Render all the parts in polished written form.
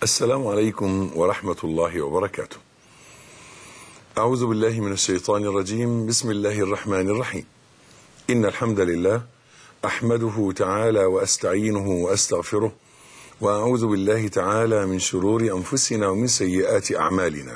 السلام عليكم ورحمة الله وبركاته. أعوذ بالله من الشيطان الرجيم. بسم الله الرحمن الرحيم. إن الحمد لله أحمده تعالى وأستعينه وأستغفره، وأعوذ بالله تعالى من شرور أنفسنا ومن سيئات أعمالنا.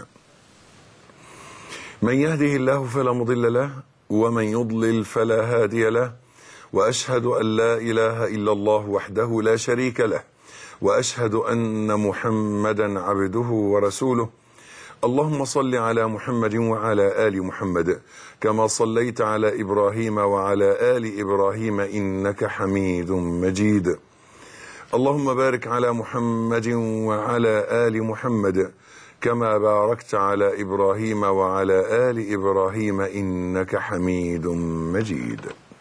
من يهده الله فلا مضل له، ومن يضلل فلا هادي له، وأشهد أن لا إله إلا الله وحده لا شريك له، وأشهد أن محمدا عبده ورسوله. اللهم صل على محمد وعلى آل محمد كما صليت على إبراهيم وعلى آل إبراهيم إنك حميد مجيد. اللهم بارك على محمد وعلى آل محمد كما باركت على إبراهيم وعلى آل إبراهيم إنك حميد مجيد.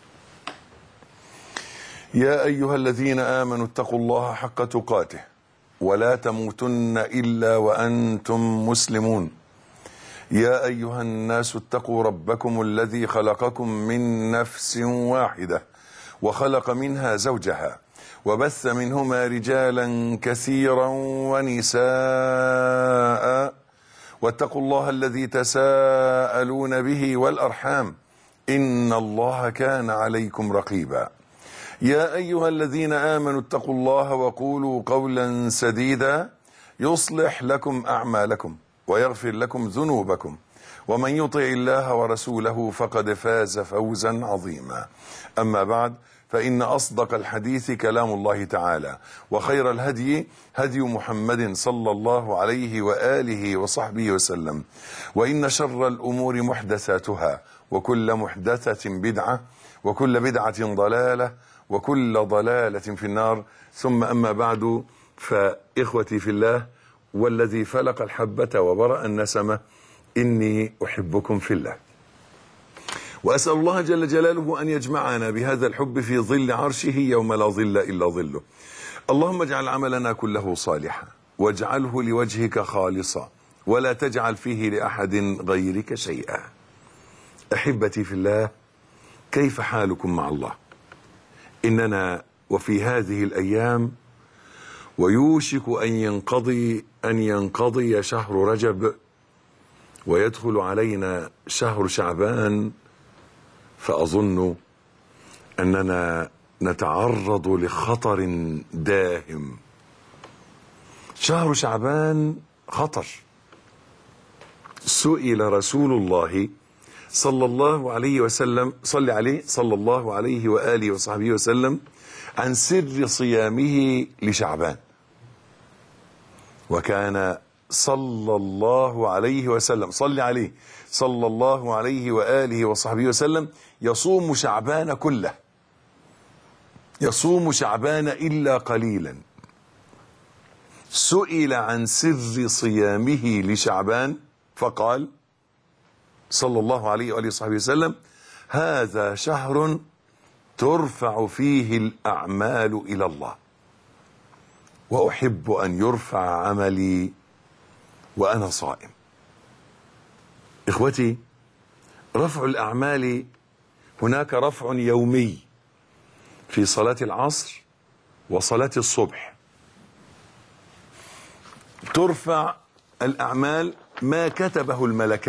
يا أيها الذين آمنوا اتقوا الله حق تقاته ولا تموتن إلا وأنتم مسلمون. يا أيها الناس اتقوا ربكم الذي خلقكم من نفس واحدة وخلق منها زوجها وبث منهما رجالا كثيرا ونساء، واتقوا الله الذي تساءلون به والأرحام إن الله كان عليكم رقيبا. يا أيها الذين آمنوا اتقوا الله وقولوا قولا سديدا يصلح لكم أعمالكم ويغفر لكم ذنوبكم، ومن يطع الله ورسوله فقد فاز فوزا عظيما. أما بعد، فإن أصدق الحديث كلام الله تعالى، وخير الهدي هدي محمد صلى الله عليه وآله وصحبه وسلم، وإن شر الأمور محدثاتها، وكل محدثة بدعة، وكل بدعة ضلالة، وكل ضلالة في النار. ثم أما بعد، فإخوتي في الله والذي فلق الحبة وبرأ النسمة، إني أحبكم في الله، وأسأل الله جل جلاله أن يجمعنا بهذا الحب في ظل عرشه يوم لا ظل إلا ظله. اللهم اجعل عملنا كله صالحا، واجعله لوجهك خالصا، ولا تجعل فيه لأحد غيرك شيئا. أحبتي في الله، كيف حالكم مع الله؟ إننا وفي هذه الأيام ويوشك أن ينقضي شهر رجب ويدخل علينا شهر شعبان، فأظن أننا نتعرض لخطر داهم. شهر شعبان خطر. سئل رسول الله صلى الله عليه وسلم، صلى الله عليه وآله وصحبه وسلم، عن سر صيامه لشعبان، وكان صلى الله عليه وسلم، صلى الله عليه وآله وصحبه وسلم، يصوم شعبان كله، يصوم شعبان إلا قليلا. سئل عن سر صيامه لشعبان فقال صلى الله عليه وآله وصحبه وسلم: هذا شهر ترفع فيه الأعمال إلى الله، وأحب أن يرفع عملي وأنا صائم. إخوتي، رفع الأعمال، هناك رفع يومي في صلاة العصر وصلاة الصبح. ترفع الأعمال ما كتبه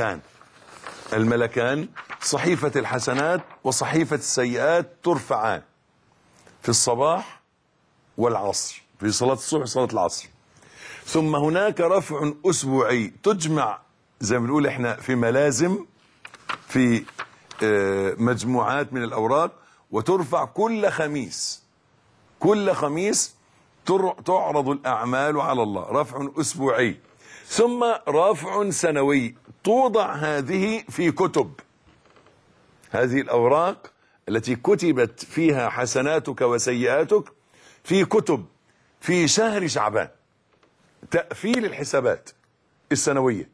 الملكان صحيفة الحسنات وصحيفة السيئات ترفعان في الصباح والعصر، في صلاة الصبح وصلاة العصر. ثم هناك رفع أسبوعي، تجمع زي ما بنقول احنا في ملازم، في مجموعات من الأوراق، وترفع كل خميس. كل خميس تعرض الأعمال على الله، رفع أسبوعي. ثم رفع سنوي، توضع هذه في كتب، هذه الأوراق التي كتبت فيها حسناتك وسيئاتك في كتب في شهر شعبان، تقفيل الحسابات السنوية.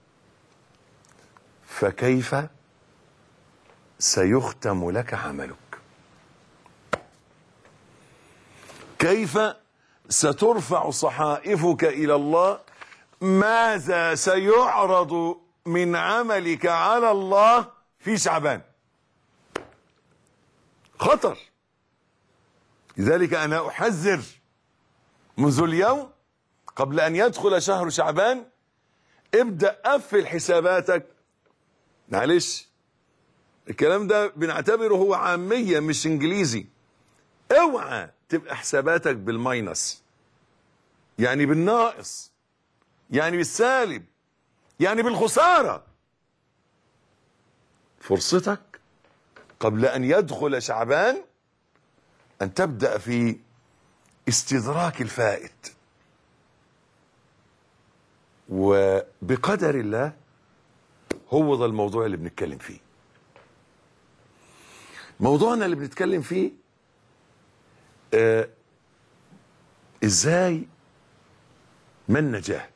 فكيف سيختم لك عملك؟ كيف سترفع صحائفك إلى الله؟ ماذا سيعرض من عملك على الله في شعبان؟ خطر. لذلك أنا أحذر منذ اليوم قبل أن يدخل شهر شعبان ابدأ قفل حساباتك. معلش الكلام ده بنعتبره هو عامية مش انجليزي. اوعى تبقى حساباتك بالماينس، يعني بالناقص، يعني بالسالب، يعني بالخسارة. فرصتك قبل أن يدخل شعبان أن تبدأ في استدراك الفائت، وبقدر الله هو ده الموضوع اللي بنتكلم فيه. موضوعنا اللي بنتكلم فيه ازاي ما النجاة،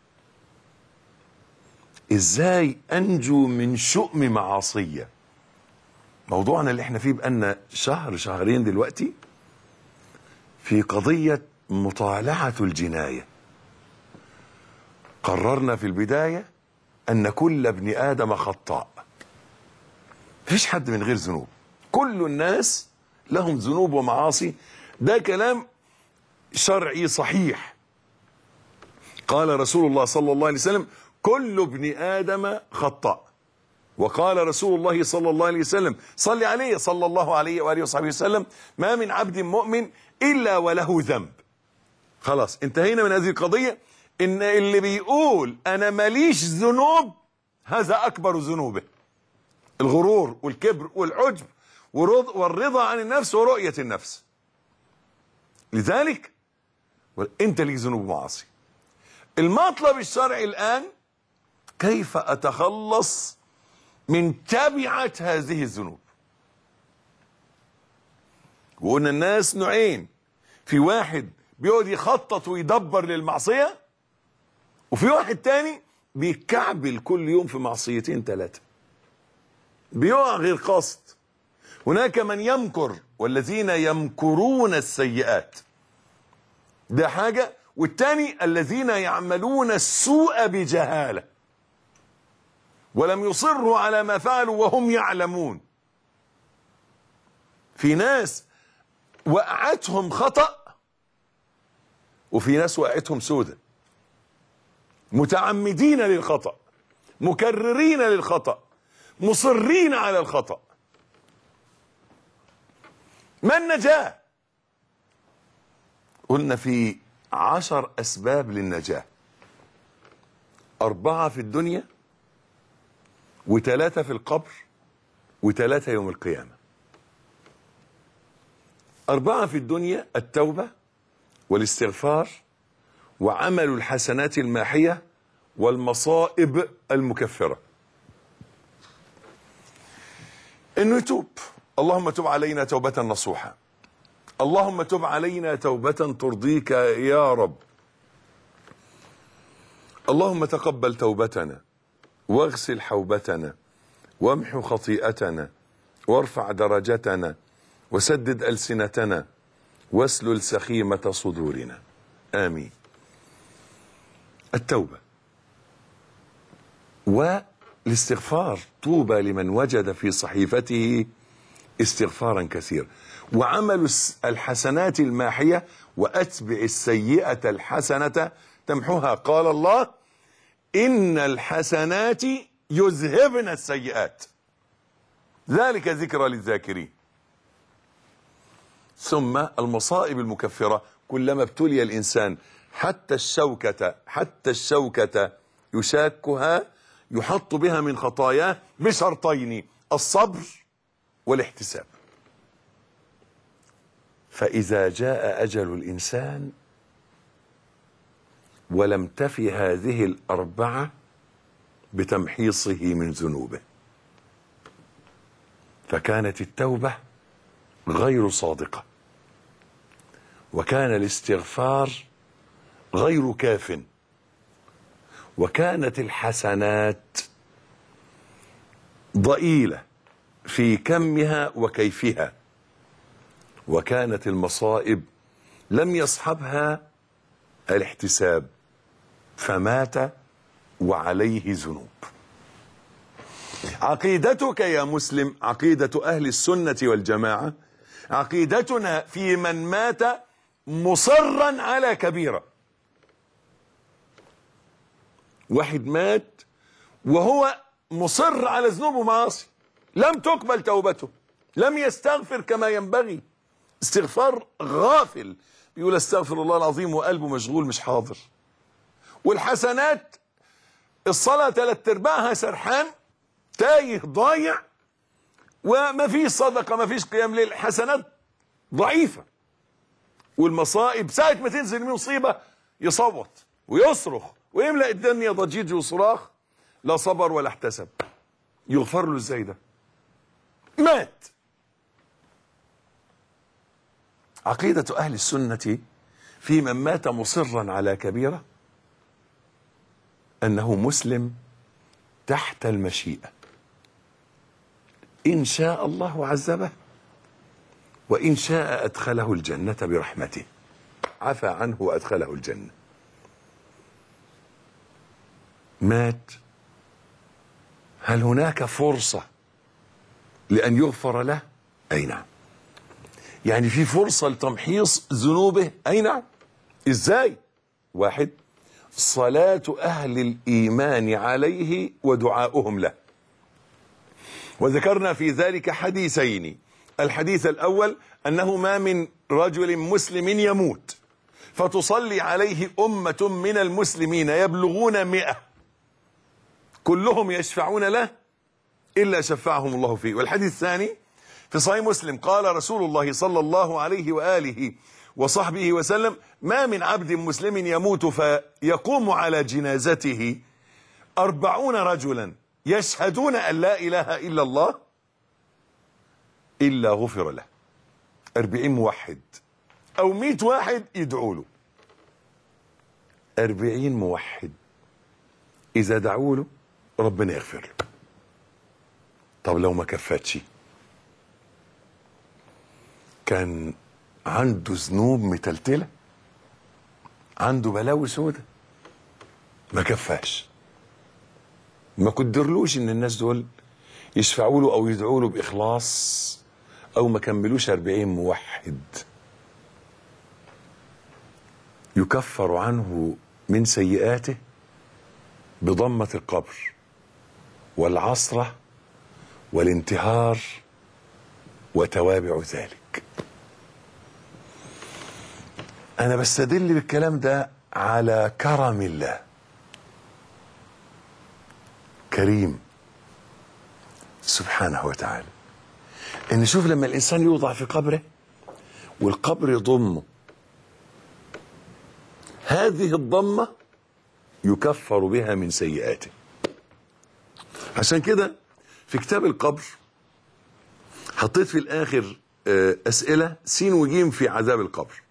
ازاي انجو من شؤم معاصية. موضوعنا اللي احنا فيه بقالنا شهر شهرين دلوقتي في قضية مطالعة الجناية. قررنا في البداية ان كل ابن ادم خطاء، مفيش حد من غير ذنوب، كل الناس لهم ذنوب ومعاصي. ده كلام شرعي صحيح. قال رسول الله صلى الله عليه وسلم كل ابن آدم خطاء. وقال رسول الله صلى الله عليه وسلم صلى عليه صلى الله عليه وآله وصحبه وسلم ما من عبد مؤمن إلا وله ذنب. خلاص انتهينا من هذه القضية. إن اللي بيقول أنا ماليش ذنوب هذا أكبر ذنوبه، الغرور والكبر والعجب والرضا عن النفس ورؤية النفس. لذلك انت ليك ذنوب ومعاصي. المطلب الشرعي الآن كيف أتخلص من تبعة هذه الذنوب. وقلنا الناس نوعين، في واحد بيقعد يخطط ويدبر للمعصية، وفي واحد تاني بيكعبل كل يوم في معصيتين ثلاثة، بيقع غير قصد. هناك من يمكر والذين يمكرون السيئات، ده حاجة. والتاني الذين يعملون السوء بجهالة ولم يصروا على ما فعلوا وهم يعلمون. في ناس وقعتهم خطأ وفي ناس وقعتهم سودة، متعمدين للخطأ، مكررين للخطأ، مصرين على الخطأ. ما النجاة؟ قلنا في 10 أسباب للنجاة، 4 في الدنيا و3 في القبر و3 يوم القيامة. 4 في الدنيا: التوبة والاستغفار وعمل الحسنات الماحية والمصائب المكفرة. انه يتوب. اللهم تب علينا توبة نصوحة، اللهم تب علينا توبة ترضيك يا رب. اللهم تقبل توبتنا واغسل حوبتنا وامحو خطيئتنا وارفع درجتنا وسدد ألسنتنا واسلل سخيمة صدورنا، آمين. التوبة والاستغفار، طوبى لمن وجد في صحيفته استغفارا كثيرا. وعمل الحسنات الماحية وأتبع السيئة الحسنة تمحوها. قال الله إن الحسنات يذهبن السيئات ذلك ذكرى للذاكرين. ثم المصائب المكفرة، كلما ابتلي الإنسان حتى الشوكة يشاكها يحط بها من خطاياه بشرطين: الصبر والاحتساب. فإذا جاء أجل الإنسان ولم تفي هذه الأربعة بتمحيصه من ذنوبه، فكانت التوبة غير صادقة، وكان الاستغفار غير كاف، وكانت الحسنات ضئيلة في كمها وكيفها، وكانت المصائب لم يصحبها الاحتساب، فمات وعليه ذنوب. عقيدتك يا مسلم، عقيدة أهل السنة والجماعة، عقيدتنا في من مات مصرا على كبيرة، واحد مات وهو مصر على ذنوب ومعاصي، لم تقبل توبته، لم يستغفر كما ينبغي، استغفار غافل، بيقول استغفر الله العظيم وقلبه مشغول مش حاضر. والحسنات الصلاة 3/4 سرحان تايه ضايع، وما فيش صدقة، ما فيش قيام ليل، حسنات ضعيفة. والمصائب ساعة ما تنزل من مصيبة يصوت ويصرخ ويملأ الدنيا ضجيج وصراخ، لا صبر ولا احتسب. يغفر له ازاي ده؟ مات. عقيدة أهل السنة في من مات مصرا على كبيرة أنه مسلم تحت المشيئة، إن شاء الله عذبه وإن شاء أدخله الجنة برحمته، عفى عنه وأدخله الجنة. مات، هل هناك فرصة لأن يغفر له؟ أي نعم. يعني في فرصة لتمحيص ذنوبه؟ أي نعم. إزاي؟ واحد، صلاة أهل الإيمان عليه ودعاؤهم له، وذكرنا في ذلك حديثين. الحديث الأول أنه ما من رجل مسلم يموت فتصلي عليه أمة من المسلمين يبلغون 100 كلهم يشفعون له إلا شفعهم الله فيه. والحديث الثاني في صحيح مسلم قال رسول الله صلى الله عليه وآله وصحبه وسلم: ما من عبد مسلم يموت فيقوم على جنازته 40 رجلا يشهدون أن لا إله إلا الله إلا غفر له. 40 موحد أو 100 واحد يدعوا له، 40 موحد إذا دعوا له ربنا يغفر له. طب لو ما كفتش، كان عنده ذنوب متلتلة، عنده بلاوي سودة، ما كفاش، ما قدرلوش ان الناس دول يشفعوا له او يدعوا له باخلاص، او ما كملوش 40 موحد. يكفر عنه من سيئاته بضمة القبر والعصرة والانتهار وتوابع ذلك. انا بستدل بالكلام ده على كرم الله. كريم سبحانه وتعالى، ان شوف لما الانسان يوضع في قبره والقبر يضمه، هذه الضمة يكفر بها من سيئاته. عشان كده في كتاب القبر حطيت في الاخر اسئلة سين وجيم في عذاب القبر.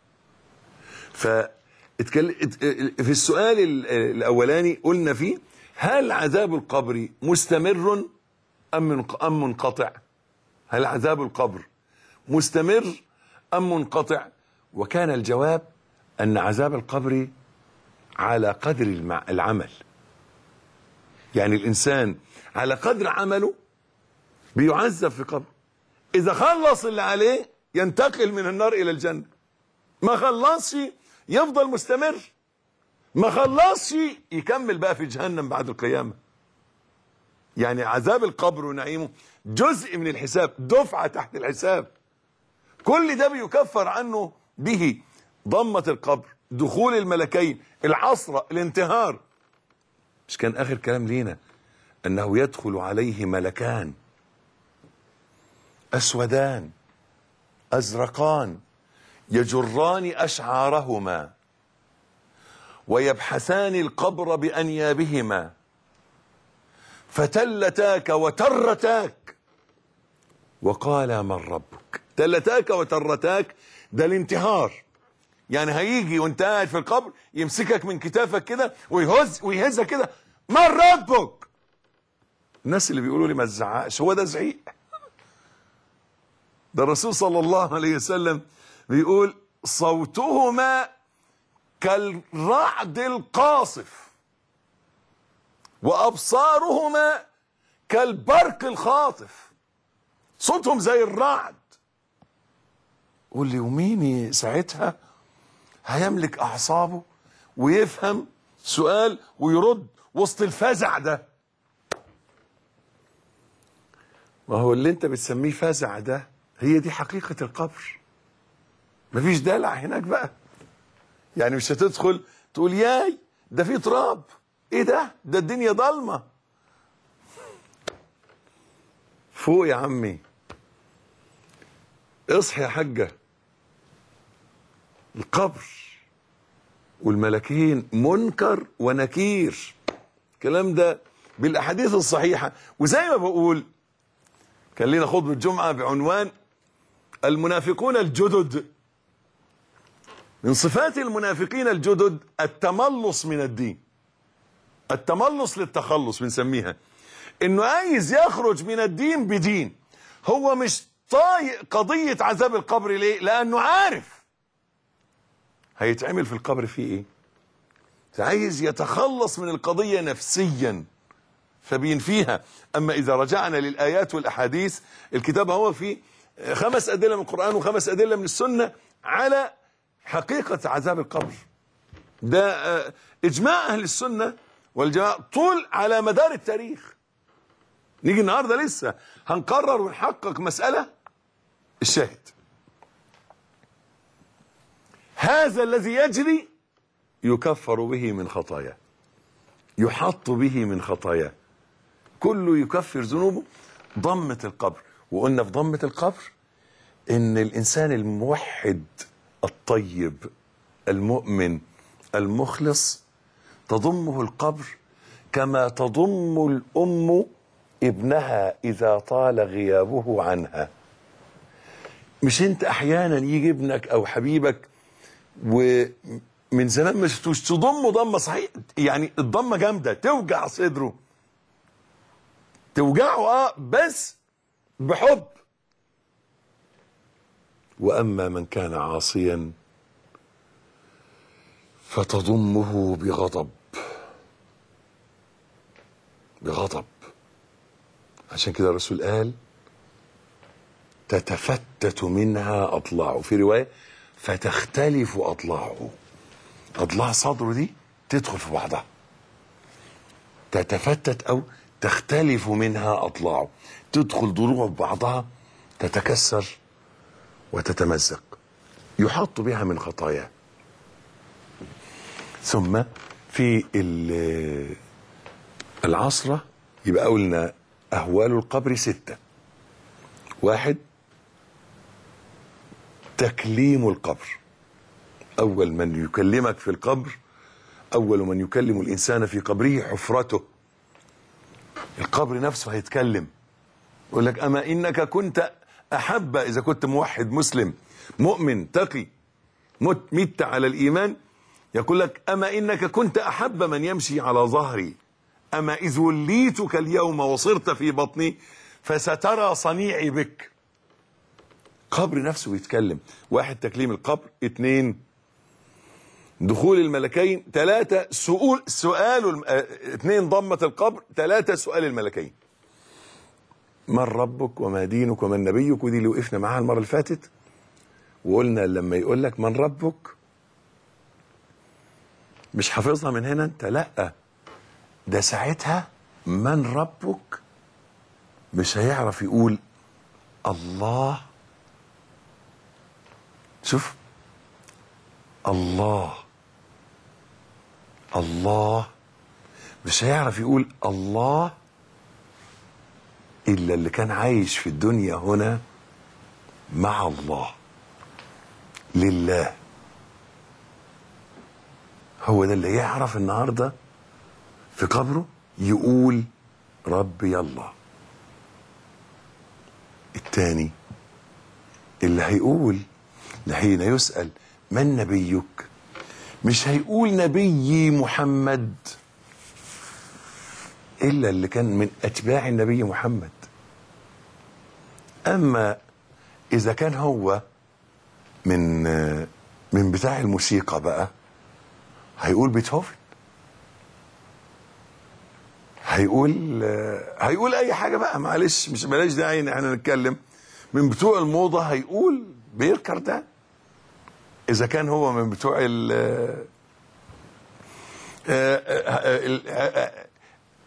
في السؤال الاولاني قلنا فيه: هل عذاب القبر مستمر ام منقطع؟ هل عذاب القبر مستمر ام منقطع؟ وكان الجواب ان عذاب القبر على قدر العمل. يعني الانسان على قدر عمله بيعذب في قبره. اذا خلص اللي عليه ينتقل من النار الى الجنة، ما خلصش يفضل مستمر، ما خلصش يكمل بقى في جهنم بعد القيامة. يعني عذاب القبر ونعيمه جزء من الحساب، دفعة تحت الحساب. كل ده بيكفر عنه به ضمة القبر، دخول الملكين، العصرة، الانتهار. مش كان آخر كلام لينا أنه يدخل عليه ملكان أسودان أزرقان يجران أشعارهما ويبحثان القبر بأنيابهما فتلتاك وترتاك وقال من ربك. تلتاك وترتاك ده الانتهار. يعني هيجي وانت قاعد في القبر يمسكك من كتافك كده ويهزك كده: من ربك. الناس اللي بيقولوا لي ما تزعقش، هو ده زعيق؟ ده الرسول صلى الله عليه وسلم بيقول: صوتهما كالرعد القاصف وأبصارهما كالبرق الخاطف. صوتهم زي الرعد. قول لي ومين ساعتها هيملك أعصابه ويفهم سؤال ويرد وسط الفزع ده. ما هو اللي انت بتسميه فزع ده هي دي حقيقة القبر. مفيش دلع هناك بقى. يعني مش هتدخل تقول ياي ده في تراب، ايه ده الدنيا ضلمة. فوق يا عمي، اصحي يا حاجة. القبر والملكين منكر ونكير، الكلام ده بالاحاديث الصحيحة. وزي ما بقول كان لنا خطبة جمعة بعنوان المنافقون الجدد. من صفات المنافقين الجدد التملص من الدين، التملص للتخلص بنسميها، انه عايز يخرج من الدين بدين. هو مش طايق قضية عذاب القبر. ليه؟ لانه عارف هيتعمل في القبر فيه ايه. عايز يتخلص من القضية نفسيا فبينفيها. اما اذا رجعنا للايات والاحاديث، الكتاب هو فيه 5 ادلة من القرآن و5 ادلة من السنة على حقيقة عذاب القبر. ده اجماع اهل السنة والجماعة طول على مدار التاريخ. نيجي النهاردة لسه هنقرر ونحقق مسألة. الشاهد هذا الذي يجري يكفر به من خطاياه، يحط به من خطاياه، كله يكفر ذنوبه. ضمة القبر، وقلنا في ضمة القبر ان الانسان الموحد الطيب المؤمن المخلص تضمه القبر كما تضم الام ابنها اذا طال غيابه عنها. مش انت احيانا يجي ابنك او حبيبك ومن زمان ما شفتوش تضمه ضمه صحيح، يعني الضمه جامده توجع صدره، توجعه بس بحب. واما من كان عاصيا فتضمه بغضب، بغضب. عشان كده الرسول قال تتفتت منها اضلاعه، في روايه فتختلف اضلاعه. اضلاع صدره دي تدخل في بعضها، تتفتت او تختلف منها اضلاعه، تدخل ضلوعه ببعضها، تتكسر وتتمزق، يحط بها من خطاياه. ثم في العصرة يبقى قلنا أهوال القبر 6. 1 تكليم القبر، أول من يكلمك في القبر، أول من يكلم الإنسان في قبره حفرته. القبر نفسه هيتكلم، يقول لك أما إنك كنت أحب، إذا كنت موحد مسلم مؤمن تقي مت على الإيمان، يقول لك أما إنك كنت أحب من يمشي على ظهري، أما إذ وليتك اليوم وصرت في بطني فسترى صنيعي بك. قبر نفسه يتكلم. 1 تكليم القبر، 2 دخول الملكين، 3 سؤال 2 ضمة القبر، 3 سؤال الملكين. من ربك وما دينك ومن نبيك، ودي اللي وقفنا معاها المرة اللي فاتت وقلنا لما يقول لك من ربك مش حافظها من هنا انت، لا ده ساعتها من ربك مش هيعرف يقول الله. شوف الله، الله مش هيعرف يقول الله إلا اللي كان عايش في الدنيا هنا مع الله، لله. هو ده اللي يعرف النهارده في قبره يقول ربي الله. التاني اللي هيقول لحين يسأل من نبيك مش هيقول نبيي محمد إلا اللي كان من أتباع النبي محمد. أما إذا كان هو من بتاع الموسيقى بقى هيقول بيتهوفن، هيقول أي حاجة بقى، معلش مش بلاش داعي إن احنا نتكلم. من بتوع الموضة هيقول بيركر ده. إذا كان هو من بتوع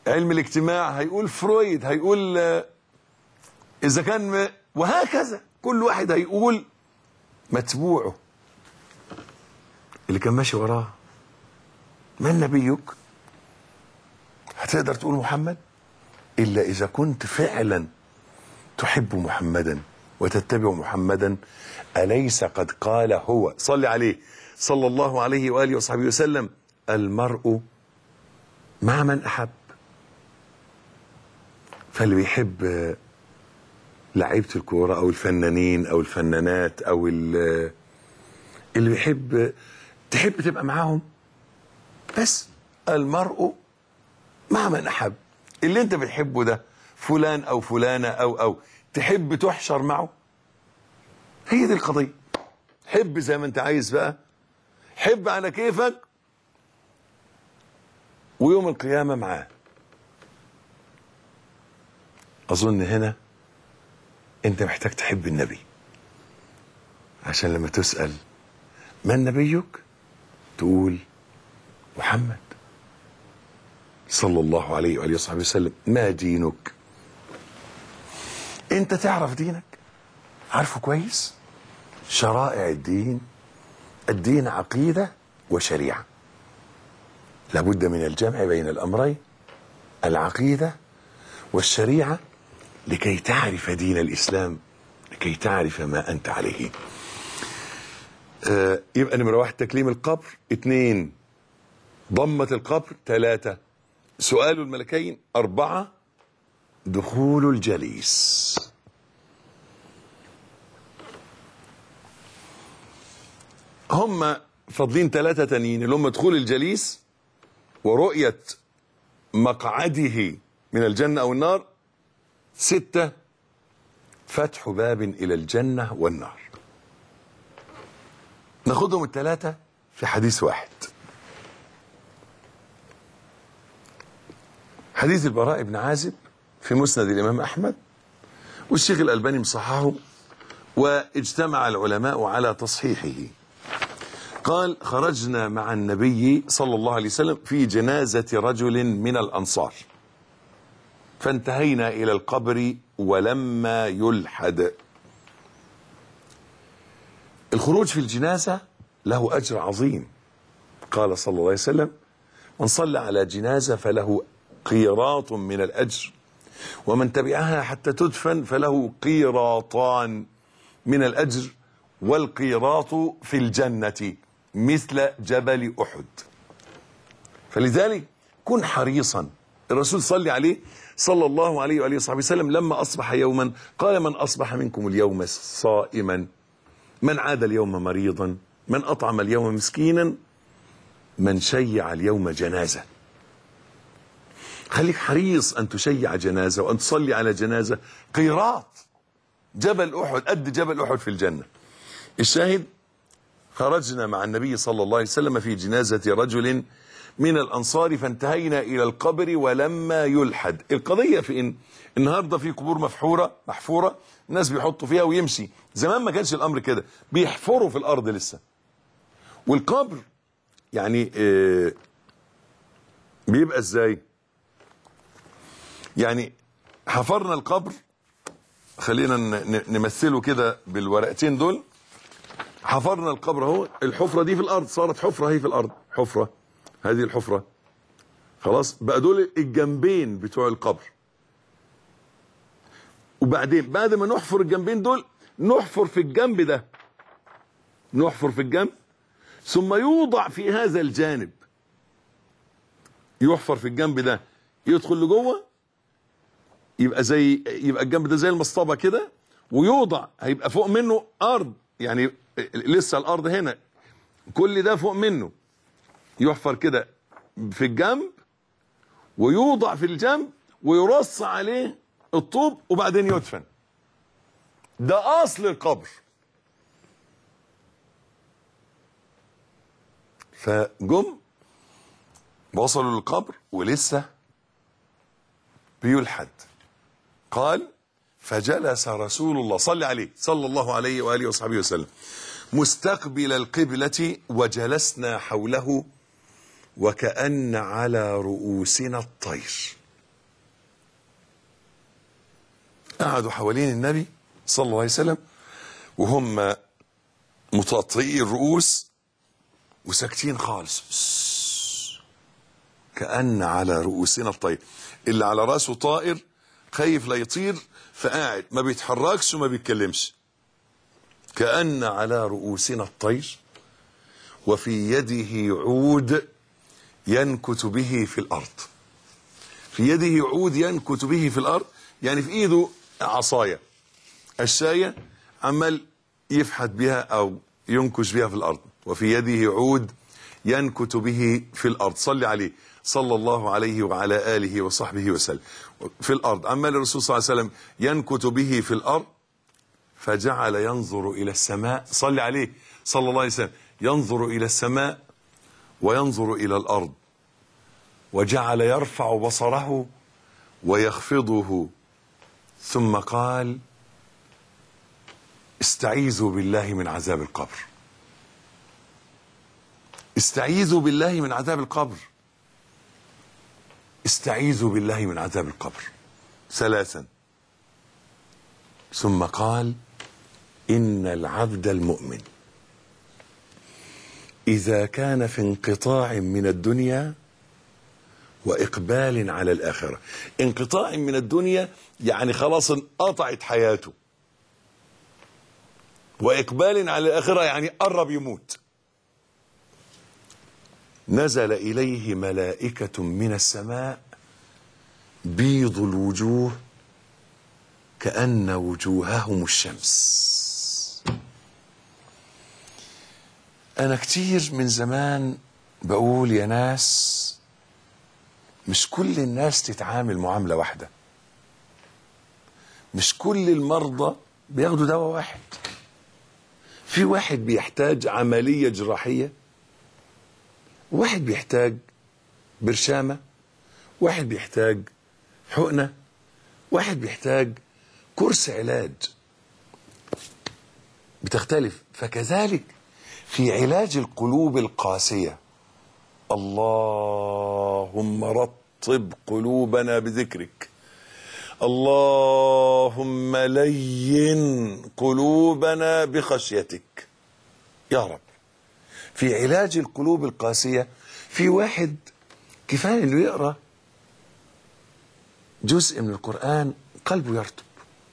علم الاجتماع هيقول فرويد، هيقول اذا كان، وهكذا كل واحد هيقول متبوعه اللي كان ماشي وراه. من نبيك؟ هتقدر تقول محمد الا اذا كنت فعلا تحب محمدا وتتبع محمدا. اليس قد قال هو صلى عليه صلى الله عليه واله وصحبه وسلم: المرء مع من احب. فاللي بيحب لعيبه الكوره او الفنانين او الفنانات او اللي بيحب، تحب تبقى معاهم. بس المرء مع من احب. اللي انت بتحبه ده فلان او فلانه او تحب تحشر معه. هي دي القضيه. حب زي ما انت عايز بقى، حب على كيفك، ويوم القيامه معاه. اظن هنا انت محتاج تحب النبي، عشان لما تسأل من نبيك تقول محمد صلى الله عليه وآله وصحبه وسلم. ما دينك؟ انت تعرف دينك، عارفه كويس. شرائع الدين عقيدة وشريعة، لابد من الجمع بين الأمرين، العقيدة والشريعة، لكي تعرف دين الإسلام، لكي تعرف ما أنت عليه. يبقى نمرة 1 تكليم القبر، 2 ضمة القبر، 3 سؤال الملكين، 4 دخول الجليس. هم فاضلين 3 تانيين، اللي هم دخول الجليس ورؤية مقعده من الجنة أو النار، 6 فتح باب إلى الجنة والنار. ناخدهم ال3 في حديث واحد. حديث البراء بن عازب في مسند الإمام أحمد، والشيخ الألباني مصححه، واجتمع العلماء على تصحيحه. قال: خرجنا مع النبي صلى الله عليه وسلم في جنازة رجل من الأنصار، فانتهينا إلى القبر ولما يلحد. الخروج في الجنازة له أجر عظيم. قال صلى الله عليه وسلم: من صلى على جنازة فله قيراط من الأجر، ومن تبعها حتى تدفن فله قيراطان من الأجر، والقيراط في الجنة مثل جبل أحد. فلذلك كن حريصا. الرسول صلى عليه صلى الله عليه وآله وصحبه وسلم لما أصبح يوما قال: من أصبح منكم اليوم صائما، من عاد اليوم مريضا، من أطعم اليوم مسكينا، من شيع اليوم جنازة. خليك حريص أن تشيع جنازة وأن تصلي على جنازة. قيراط جبل أحد، قد جبل أحد في الجنة. الشاهد: خرجنا مع النبي صلى الله عليه وسلم في جنازة رجل من الأنصار فانتهينا إلى القبر ولما يلحد. القضية في إن النهاردة في قبور محفورة، الناس بيحطوا فيها ويمشي. زمان ما كانش الأمر كده، بيحفروا في الأرض لسه. والقبر يعني بيبقى إزاي؟ يعني حفرنا القبر، خلينا نمثله كده بالورقتين دول. حفرنا القبر اهو، الحفرة دي في الأرض، صارت حفرة هي في الأرض، حفرة، هذه الحفرة خلاص بقى، دول الجنبين بتوع القبر. وبعدين بعد ما نحفر الجنبين دول، نحفر في الجنب ده، نحفر في الجنب، ثم يوضع في هذا الجانب، يحفر في الجنب ده، يدخل لجوه، يبقى الجنب ده زي المصطبة كده، ويوضع، هيبقى فوق منه أرض، يعني لسه الأرض هنا، كل ده فوق منه، يحفر كده في الجنب ويوضع في الجنب ويرص عليه الطوب وبعدين يدفن. ده أصل القبر. فجم وصلوا للقبر ولسه بيلحد. قال: فجلس رسول الله صلى عليه صلى الله عليه وآله وصحبه وسلم مستقبل القبلة، وجلسنا حوله وكأن على رؤوسنا الطير. قعدوا حوالين النبي صلى الله عليه وسلم وهم متطئي الرؤوس وساكتين خالص، كأن على رؤوسنا الطير. اللي على راسه طائر خايف لا يطير فقاعد ما بيتحركش وما بيتكلمش. كأن على رؤوسنا الطير وفي يده عود ينكت به في الأرض. في يده عود ينكت به في الأرض، يعني في إيده عصاية الشاية عمال يفحت بها أو ينكش بها في الأرض. وفي يده عود ينكت به في الأرض، صلي عليه صلى الله عليه وعلى آله وصحبه وسلم. في الأرض عمال الرسول صلى الله عليه وسلم ينكت به في الأرض، فجعل ينظر إلى السماء، صلي عليه صلى الله عليه وسلم، ينظر إلى السماء وينظر إلى الأرض، وجعل يرفع بصره ويخفضه، ثم قال: استعيذوا بالله من عذاب القبر. استعيذوا بالله من عذاب القبر. استعيذوا بالله من عذاب القبر 3. ثم قال: إن العبد المؤمن إذا كان في انقطاع من الدنيا وإقبال على الآخرة. انقطاع من الدنيا يعني خلاص انقطعت حياته، وإقبال على الآخرة يعني قرب يموت. نزل إليه ملائكة من السماء بيض الوجوه كأن وجوههم الشمس. أنا كتير من زمان بقول يا ناس، مش كل الناس تتعامل معاملة واحدة، مش كل المرضى بياخدوا دواء واحد. في واحد بيحتاج عملية جراحية، واحد بيحتاج برشامة، واحد بيحتاج حقنة، واحد بيحتاج كورس علاج، بتختلف. فكذلك في علاج القلوب القاسية، اللهم رطب قلوبنا بذكرك، اللهم لين قلوبنا بخشيتك يا رب. في علاج القلوب القاسية في واحد كفاية انه يقرأ جزء من القرآن قلبه يرطب.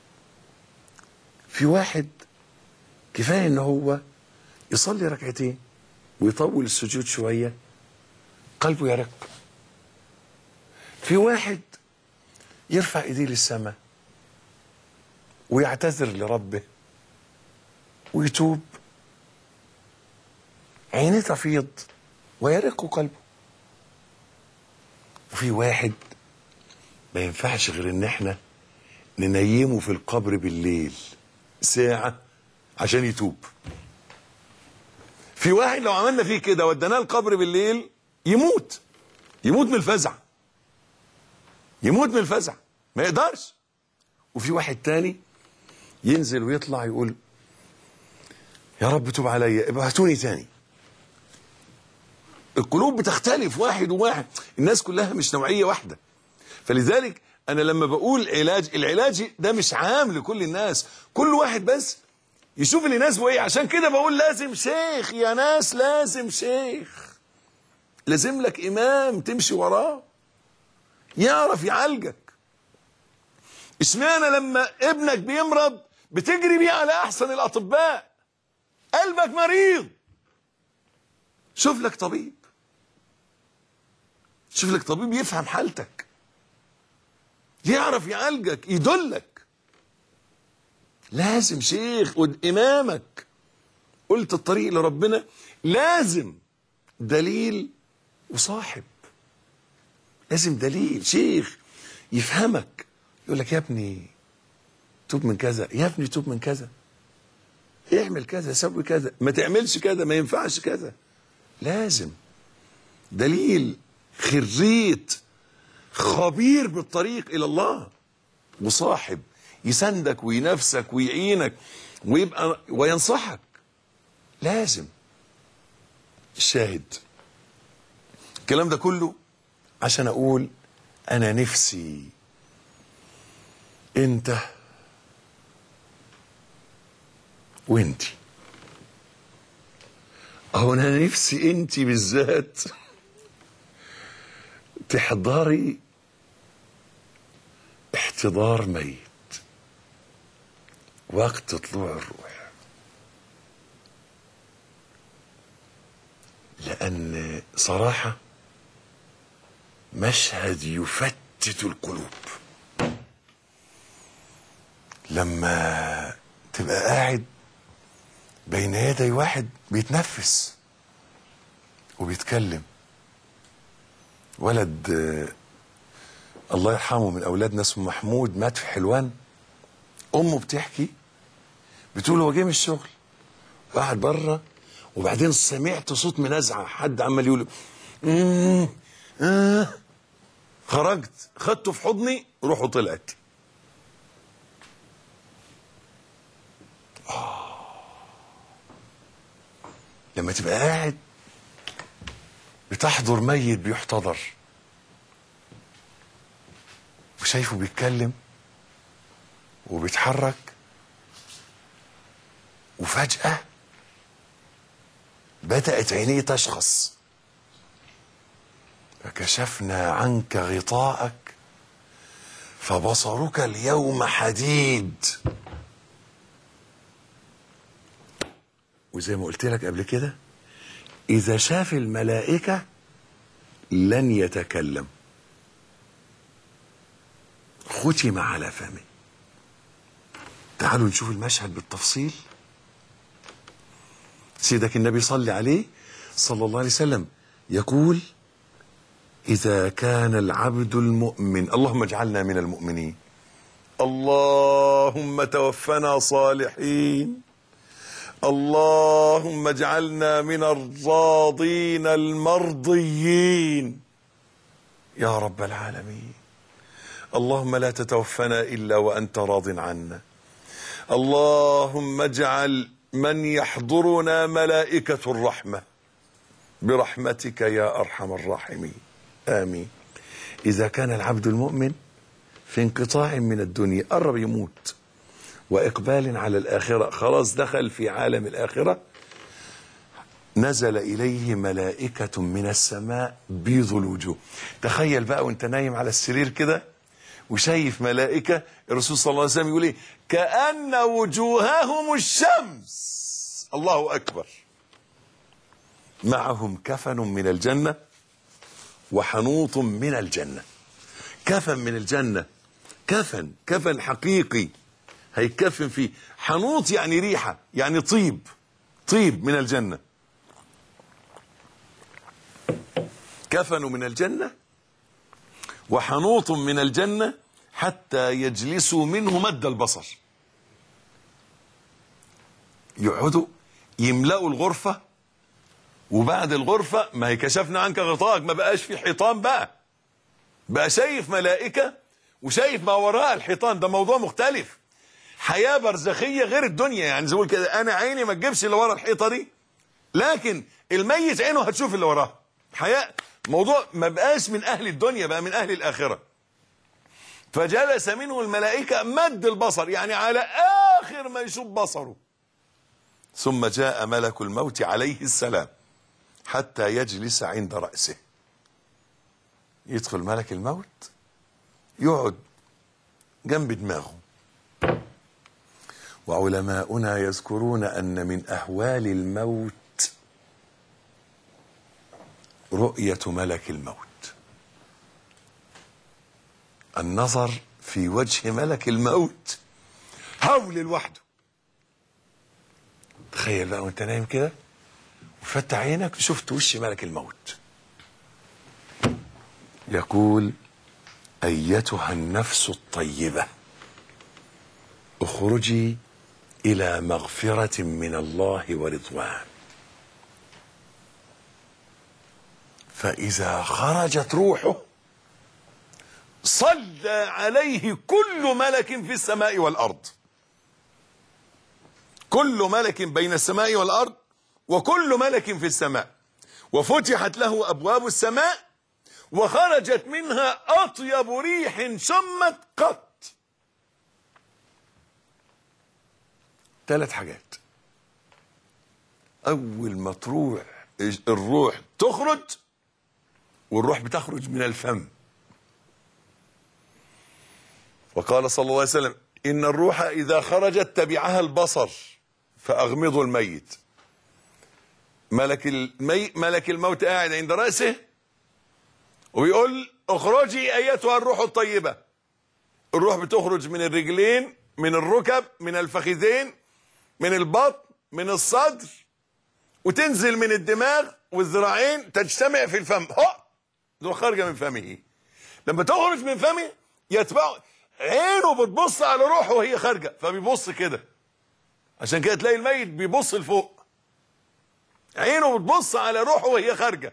في واحد كفاية انه هو يصلي ركعتين ويطول السجود شوية قلبه يرق. في واحد يرفع ايديه للسماء ويعتذر لربه ويتوب، عينيه تفيض ويرق قلبه. وفي واحد ما ينفعش غير ان احنا ننيمه في القبر بالليل ساعة عشان يتوب. في واحد لو عملنا فيه كده ودناه القبر بالليل يموت من الفزع، يموت من الفزع ما يقدرش. وفي واحد تاني ينزل ويطلع يقول يا رب توب عليا ابعتوني تاني. القلوب بتختلف واحد وواحد، الناس كلها مش نوعية واحدة. فلذلك انا لما بقول العلاج ده مش عام لكل الناس، كل واحد بس يشوف اللي يناسبه ايه. عشان كده بقول لازم شيخ يا ناس، لازم شيخ، لازم لك امام تمشي وراه يعرف يعالجك. اشمعنى لما ابنك بيمرض بتجري بيه على احسن الاطباء؟ قلبك مريض، شوف لك طبيب، شوف لك طبيب يفهم حالتك، يعرف يعالجك، يدلك. لازم شيخ امامك. قلت الطريق لربنا لازم دليل وصاحب، لازم دليل شيخ يفهمك، يقول لك يا ابني توب من كذا، يا ابني توب من كذا، اعمل كذا، سوي كذا، ما تعملش كذا، ما ينفعش كذا. لازم دليل، خريت، خبير بالطريق الى الله، وصاحب يساندك وينافسك ويعينك ويبقى وينصحك. لازم. الشاهد الكلام ده كله عشان اقول انا نفسي انت وانتي. اهو انا نفسي انتي بالذات تحضري احتضار ميت وقت طلوع الروح، لأن صراحة مشهد يفتت القلوب. لما تبقى قاعد بين يدي واحد بيتنفس وبيتكلم، ولد الله يرحمه من أولادنا اسمه محمود مات في حلوان، أمه بتحكي بتقول هو جه من الشغل وقعد بره، وبعدين سمعت صوت منازعه، حد عمال يقول خرجت خدته في حضني روحه طلعت. لما تبقى قاعد بتحضر ميت بيحتضر وشايفه بيتكلم وبيتحرك، وفجأة بدأت عينيه تشخص، فكشفنا عنك غطاءك فبصرك اليوم حديد. وزي ما قلت لك قبل كده، إذا شاف الملائكة لن يتكلم، ختم على فمه. تعالوا نشوف المشهد بالتفصيل. سيدك النبي صلى عليه صلى الله عليه وسلم يقول: إذا كان العبد المؤمن، اللهم اجعلنا من المؤمنين، اللهم توفنا صالحين، اللهم اجعلنا من الراضين المرضيين يا رب العالمين. اللهم لا تتوفنا إلا وأنت راض عنا. اللهم اجعل من يحضرنا ملائكة الرحمة برحمتك يا أرحم الراحمين، آمين. إذا كان العبد المؤمن في انقطاع من الدنيا، قرب يموت، وإقبال على الآخرة، خلاص دخل في عالم الآخرة، نزل إليه ملائكة من السماء بيض الوجوه. تخيل بقى وانت نايم على السرير كده وشايف ملائكة، الرسول صلى الله عليه وسلم يقول ايه؟ كأن وجوههم الشمس. الله أكبر. معهم كفن من الجنة وحنوط من الجنة. كفن من الجنة، كفن حقيقي هيتكفن فيه. حنوط يعني ريحة، يعني طيب من الجنة. كفن من الجنة وحنوط من الجنة حتى يجلسوا منه مد البصر. يقعدوا يملأوا الغرفة، وبعد الغرفة ما هي كشفنا عنك غطاءك، ما بقاش في حيطان، بقى شايف ملائكة وشايف ما وراء الحيطان. ده موضوع مختلف، حياة برزخية غير الدنيا. يعني زي كده أنا عيني ما تجيبش اللي ورا الحيطة دي، لكن الميت عينه هتشوف اللي وراه. حياة موضوع ما بقاش من أهل الدنيا، بقى من أهل الآخرة. فجلس منه الملائكة مد البصر، يعني على آخر ما يشوف بصره. ثم جاء ملك الموت عليه السلام حتى يجلس عند رأسه. يدخل ملك الموت يقعد جنب دماغه. وعلماؤنا يذكرون أن من أهوال الموت رؤية ملك الموت، النظر في وجه ملك الموت هول لوحده. تخيل بقى وانت نايم كده وفتح عينك شفت وش ملك الموت، يقول: أيتها النفس الطيبة اخرجي إلى مغفرة من الله ورضوان. فإذا خرجت روحه صلى عليه كل ملك في السماء والأرض، كل ملك بين السماء والأرض، وكل ملك في السماء، وفتحت له أبواب السماء وخرجت منها أطيب ريح شمت قط. 3 حاجات: اول ما تروح الروح تخرج، والروح بتخرج من الفم. وقال صلى الله عليه وسلم: ان الروح اذا خرجت تبعها البصر فاغمضوا الميت. ملك الموت قاعد عند رأسه ويقول: اخرجي ايتها الروح الطيبة. الروح بتخرج من الرجلين، من الركب، من الفخذين، من البطن، من الصدر، وتنزل من الدماغ والذراعين، تجتمع في الفم. تروح خارجه من فمه. لما تخرج من فمه يتبع عينه، بتبص على روحه وهي خارجه، فبيبص كده. عشان كده تلاقي الميت بيبص لفوق، عينه بتبص على روحه وهي خارجه.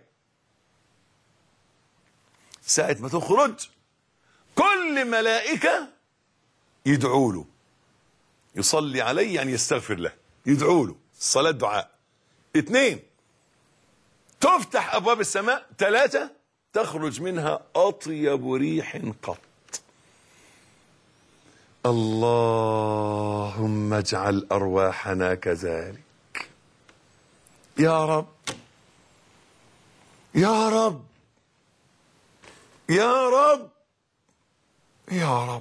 ساعة ما تخرج كل ملائكة يدعوا له، يصلي عليه يعني يستغفر له، يدعوا له. الصلاة دعاء. 2، تفتح أبواب السماء. 3، تخرج منها أطيب ريح قط. اللهم اجعل أرواحنا كذلك يا رب، يا رب، يا رب، يا رب،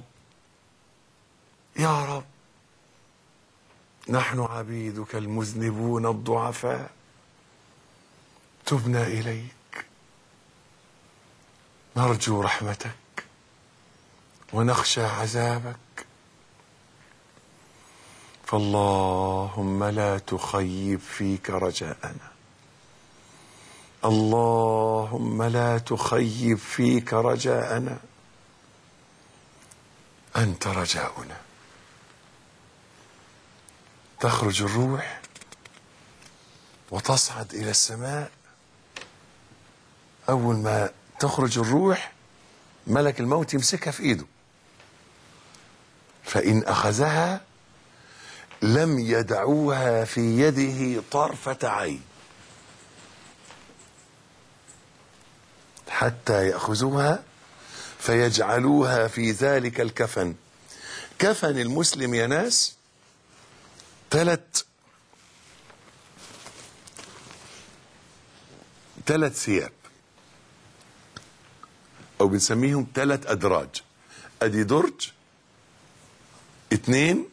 يا رب. نحن عبيدك المذنبون الضعفاء، تبنا إليك، نرجو رحمتك ونخشى عذابك، فاللهم لا تخيب فيك رجاءنا، اللهم لا تخيب فيك رجاءنا، أنت رجاؤنا. تخرج الروح وتصعد إلى السماء. أول ما تخرج الروح ملك الموت يمسكها في إيده، فإن أخذها لم يدعوها في يده طرفة عين حتى يأخذوها فيجعلوها في ذلك الكفن. كفن المسلم يا ناس 3 ثياب، او بنسميهم 3 ادراج. ادي درج، 2،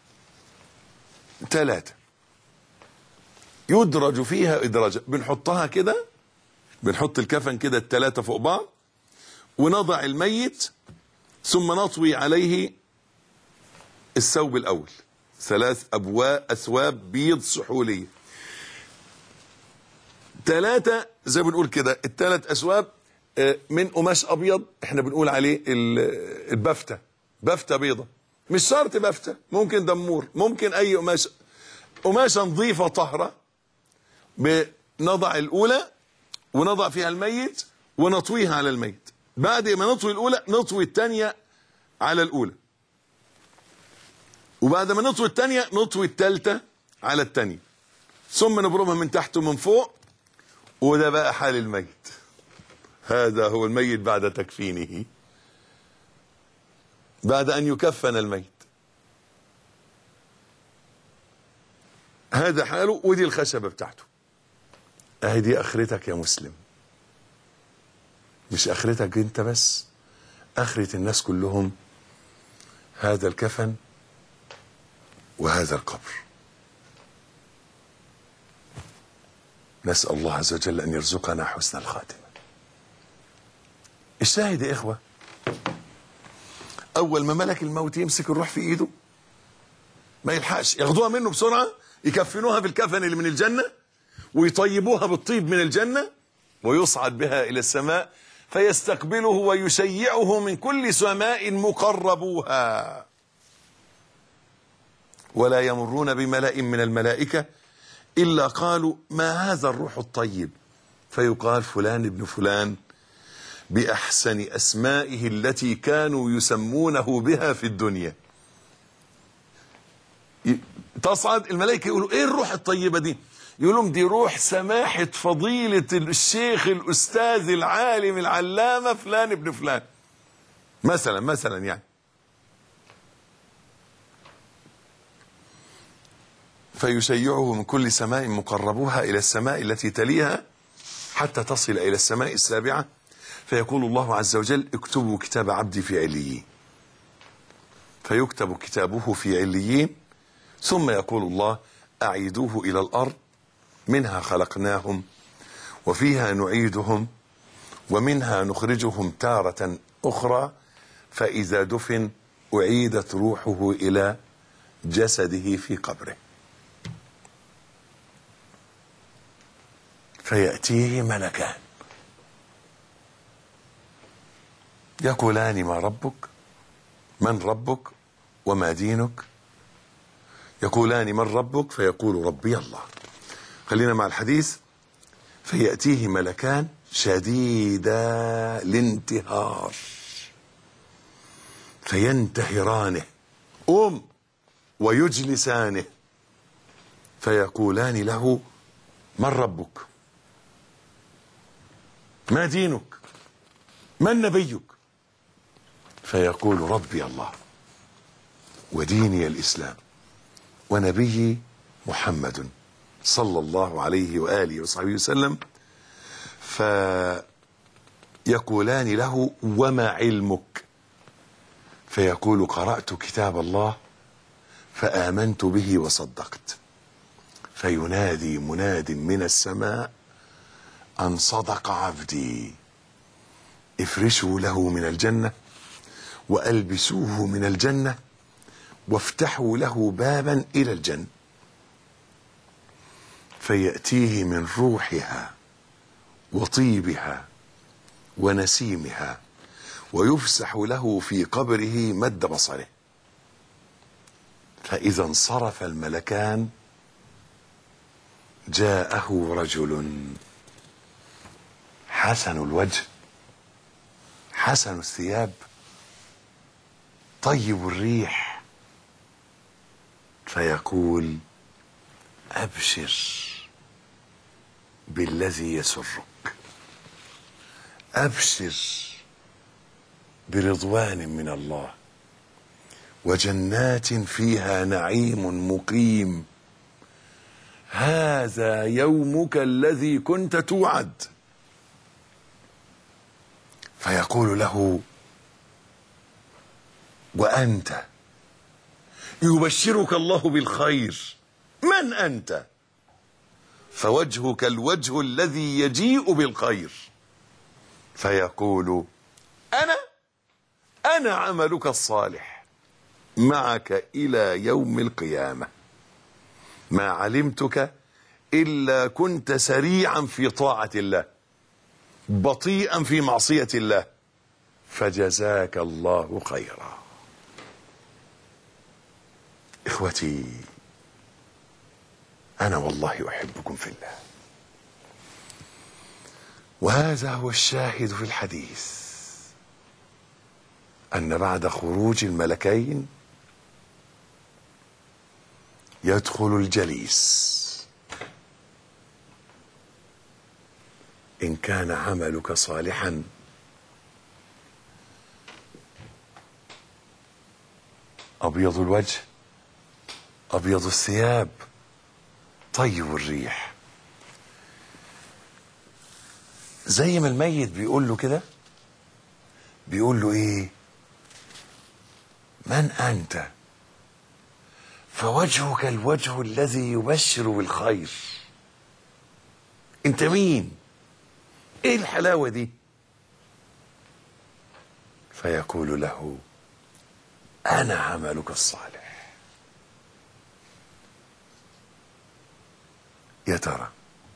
3 يدرج فيها ادراجا. بنحطها كده، بنحط الكفن كده ال3 فوق بعض، ونضع الميت، ثم نطوي عليه الثوب الاول. 3 اثواب بيض سحولية. 3 زي ما بنقول كده، ال3 اثواب من قماش ابيض، احنا بنقول عليه البفتة، بفتة بيضة. مش شرط بفتة، ممكن دمور، ممكن اي قماشة نظيفة طهرة. بنضع الاولى ونضع فيها الميت ونطويها على الميت. بعد ما نطوي الاولى نطوي الثانية على الاولى، وبعد ما نطوي الثانية نطوي الثالثة على الثانية، ثم نبرمها من تحت ومن فوق. وده بقى حال الميت. هذا هو الميت بعد تكفينه، بعد أن يكفن الميت. هذا حاله، ودي الخشبة بتاعته. اهي دي اخرتك يا مسلم، مش اخرتك انت بس، اخرة الناس كلهم. هذا الكفن وهذا القبر. نسأل الله عز وجل أن يرزقنا حسن الخاتمة. الشاهد يا إخوة، أول ما ملك الموت يمسك الروح في إيده ما يلحقش، ياخدوها منه بسرعة، يكفنوها في الكفن اللي من الجنة، ويطيبوها بالطيب من الجنة، ويصعد بها إلى السماء، فيستقبله ويشيعه من كل سماء مقربوها، ولا يمرون بملأ من الملائكة إلا قالوا: ما هذا الروح الطيب؟ فيقال: فلان ابن فلان، بأحسن أسمائه التي كانوا يسمونه بها في الدنيا. تصعد الملائكة يقولوا: ايه الروح الطيبة دي؟ يقولوا: دي روح سماحة فضيلة الشيخ الأستاذ العالم العلامة فلان ابن فلان، مثلا يعني. فيشيعه من كل سماء مقربوها إلى السماء التي تليها حتى تصل إلى السماء السابعة، فيقول الله عز وجل: اكتبوا كتاب عبدي في عليين. فيكتب كتابه في عليين، ثم يقول الله: أعيدوه إلى الأرض، منها خلقناهم وفيها نعيدهم ومنها نخرجهم تارة أخرى، فإذا دفن أعيدت روحه إلى جسده في قبره. فيأتيه ملكان يقولان: ما ربك؟ من ربك وما دينك؟ يقولان: من ربك؟ فيقول: ربي الله. خلينا مع الحديث. فيأتيه ملكان شديدا الانتهار فينتهرانه ويجلسانه، فيقولان له: من ربك؟ ما دينك؟ من نبيك؟ فيقول: ربي الله وديني الإسلام ونبيي محمد صلى الله عليه وآله وصحبه وسلم. فيقولان له: وما علمك؟ فيقول: قرأت كتاب الله فآمنت به وصدقت. فينادي مناد من السماء: أن صدق عبدي، افرشوا له من الجنة وألبسوه من الجنة وافتحوا له بابا إلى الجنة. فيأتيه من روحها وطيبها ونسيمها، ويفسح له في قبره مد بصره. فإذا انصرف الملكان جاءه رجل حسن الوجه حسن الثياب طيب الريح، فيقول: أبشر بالذي يسرك، أبشر برضوان من الله وجنات فيها نعيم مقيم، هذا يومك الذي كنت توعد. فيقول له: وأنت؟ يبشرك الله بالخير. من أنت؟ فوجهك الوجه الذي يجيء بالخير. فيقول: أنا عملك الصالح معك إلى يوم القيامة، ما علمتك إلا كنت سريعا في طاعة الله بطيئا في معصية الله، فجزاك الله خيرا. إخوتي، أنا والله أحبكم في الله، وهذا هو الشاهد في الحديث، أن بعد خروج الملكين يدخل الجليس. إن كان عملك صالحا أبيض الوجه أبيض الثياب طيب الريح، زي ما الميت بيقول له كده، بيقول له إيه؟ من أنت؟ فوجهك الوجه الذي يبشر بالخير. أنت مين؟ إيه الحلاوة دي؟ فيقول له: أنا عملك الصالح. يا ترى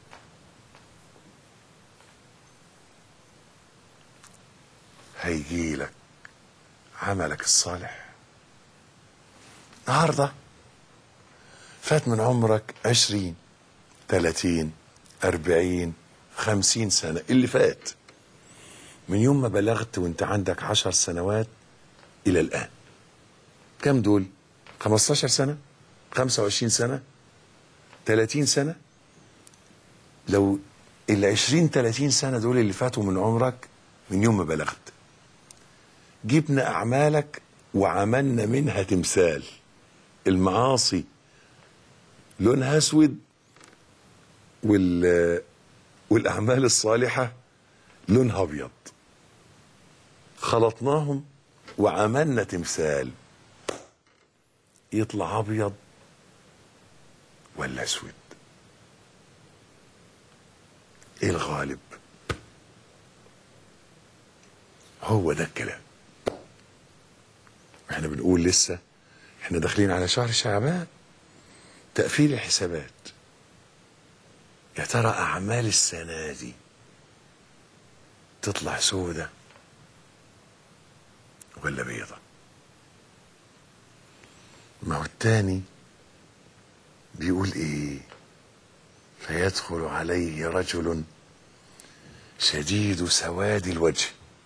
هيجي لك عملك الصالح النهارده؟ فات من عمرك 20 30 40 50 سنة اللي فات، من يوم ما بلغت وانت عندك 10 سنوات إلى الآن. كم دول؟ 15 سنة 25 سنة 30 سنة. لو ال20 30 سنة دول اللي فاتوا من عمرك من يوم ما بلغت، جبنا أعمالك وعملنا منها تمثال. المعاصي لونها اسود، والاعمال الصالحه لونها ابيض. خلطناهم وعملنا تمثال، يطلع ابيض ولا اسود؟ ايه الغالب؟ هو ده الكلام. احنا بنقول لسه احنا داخلين على شهر شعبان، تقفيل الحسابات. يا ترى اعمال السنه دي تطلع سودة ولا بيضة؟ ما هو التاني بيقول ايه؟ فيدخل عليه رجل شديد سواد الوجه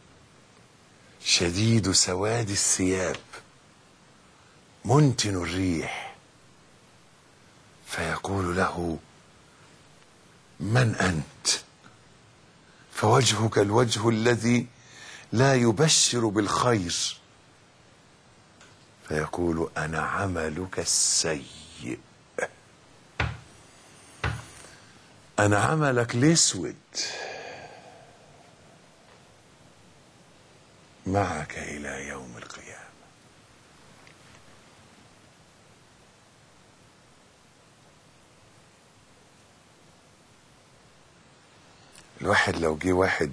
شديد سواد الثياب منتن الريح، فيقول له: من أنت؟ فوجهك الوجه الذي لا يبشر بالخير. فيقول: أنا عملك السيء، أنا عملك الأسود، معك إلى يوم القيامة. الواحد لو جه واحد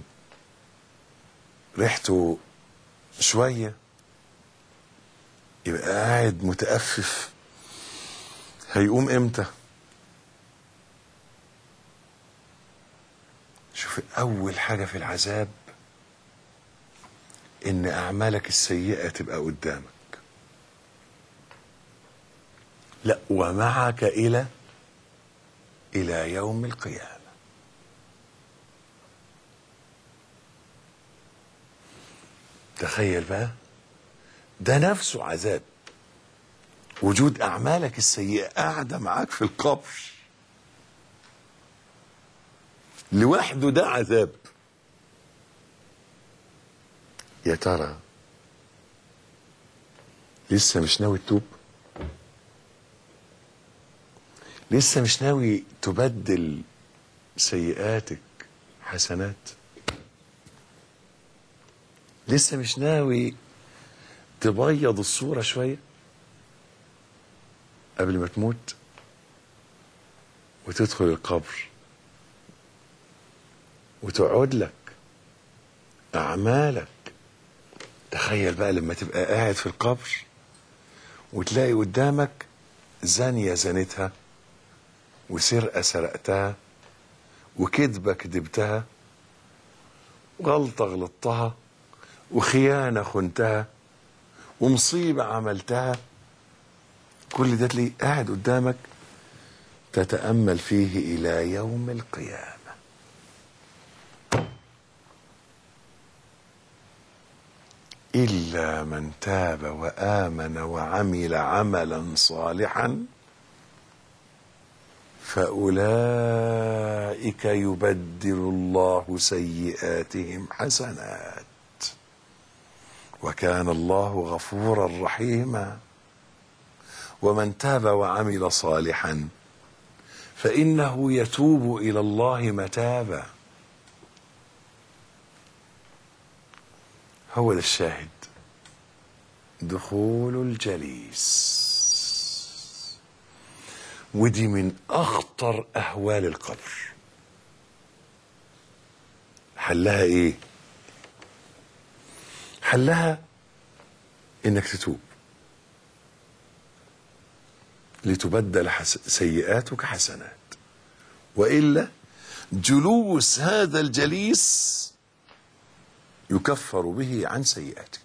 ريحته شوية يبقى قاعد متأفف، هيقوم امتى؟ شوف، أول حاجة في العذاب إن أعمالك السيئة تبقى قدامك. لا، ومعك إلى يوم القيامة. تخيل بقى، ده نفسه عذاب، وجود أعمالك السيئة قاعدة معاك في القبر لوحده، ده عذاب. يا ترى لسه مش ناوي تتوب؟ لسه مش ناوي تبدل سيئاتك حسنات؟ لسه مش ناوي تبيض الصورة شوية قبل ما تموت وتدخل القبر وتقعد لك أعمالك؟ تخيل بقى لما تبقى قاعد في القبر وتلاقي قدامك زانية زنتها، وسرقة سرقتها، وكذبة كذبتها، وغلطة غلطتها، وخيانة خنتها، ومصيبة عملتها. كل ده تلاقيه قاعد قدامك تتأمل فيه إلى يوم القيامة. إلا من تاب وآمن وعمل عملا صالحا فأولئك يبدل الله سيئاتهم حسنات وكان الله غفورا رحيما. ومن تاب وعمل صالحا فإنه يتوب إلى الله متابا. هو ده الشاهد، دخول الجليس. ودي من أخطر أهوال القبر. حلها إيه؟ حلها إنك تتوب لتبدل سيئاتك حسنات، وإلا جلوس هذا الجليس يكفر به عن سيئاتك.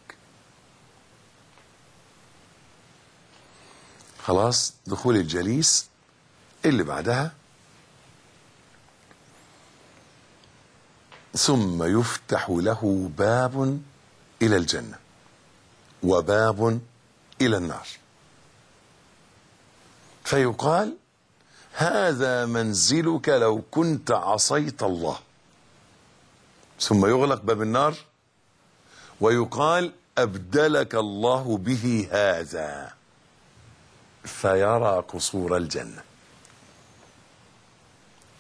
خلاص، دخول الجليس اللي بعدها: ثم يفتح له باب إلى الجنة وباب إلى النار، فيقال: هذا منزلك لو كنت عصيت الله. ثم يغلق باب النار ويقال: أبدلك الله به هذا، فيرى قصور الجنة.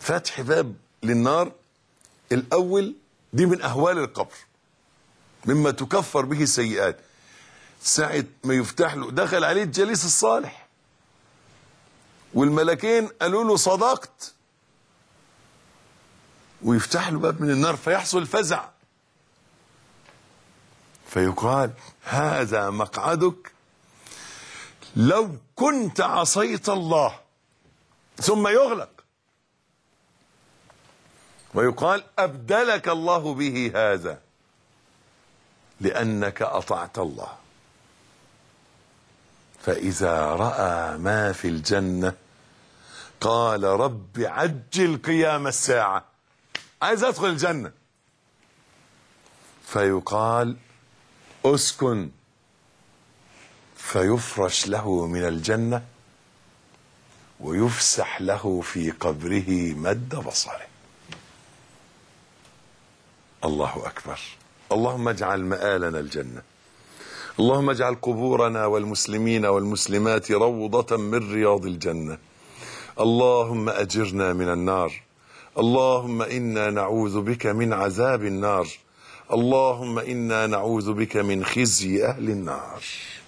فتح باب للنار الأول دي من أهوال القبر، مما تكفر به السيئات. ساعة ما يفتح له، دخل عليه الجليس الصالح والملكين قالوا له صدقت، ويفتح له باب من النار فيحصل فزع، فيقال هذا مقعدك لو كنت عصيت الله، ثم يغلق ويقال أبدلك الله به هذا لأنك أطعت الله. فإذا رأى ما في الجنة قال رب عجل قيام الساعة، عايز أدخل الجنة. فيقال أسكن، فيفرش له من الجنة ويفسح له في قبره مد بصره. الله أكبر. اللهم اجعل مآلنا الجنة، اللهم اجعل قبورنا والمسلمين والمسلمات روضة من رياض الجنة. اللهم أجرنا من النار، اللهم إنا نعوذ بك من عذاب النار، اللهم إنا نعوذ بك من خزي أهل النار.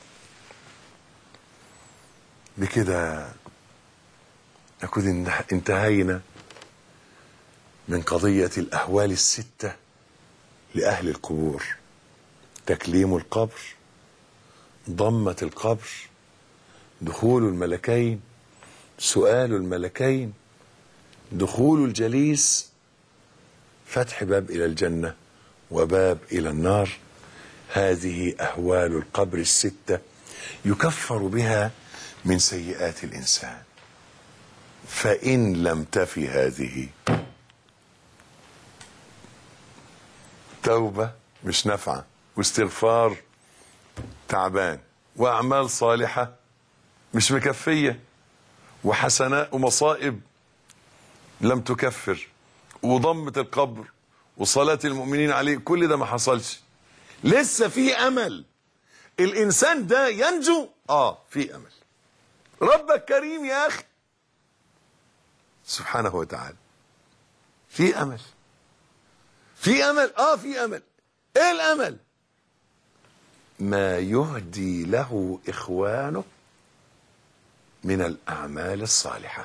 بكده نكون انتهينا من قضية الأهوال الستة لأهل القبور: تكليم القبر، ضمة القبر، دخول الملكين، سؤال الملكين، دخول الجليس، فتح باب إلى الجنة وباب إلى النار. هذه أهوال القبر الستة يكفر بها من سيئات الإنسان. فإن لم تفي هذه، توبة مش نافعة، واستغفار تعبان، وأعمال صالحة مش مكفية، وحسنات ومصائب لم تكفر، وضمة القبر وصلاة المؤمنين عليه، كل ده ما حصلش. لسه في أمل الإنسان ده ينجو. في أمل. ربك كريم يا أخي سبحانه وتعالى. في أمل، في أمل، في أمل. إيه الأمل؟ ما يهدي له إخوانه من الأعمال الصالحة.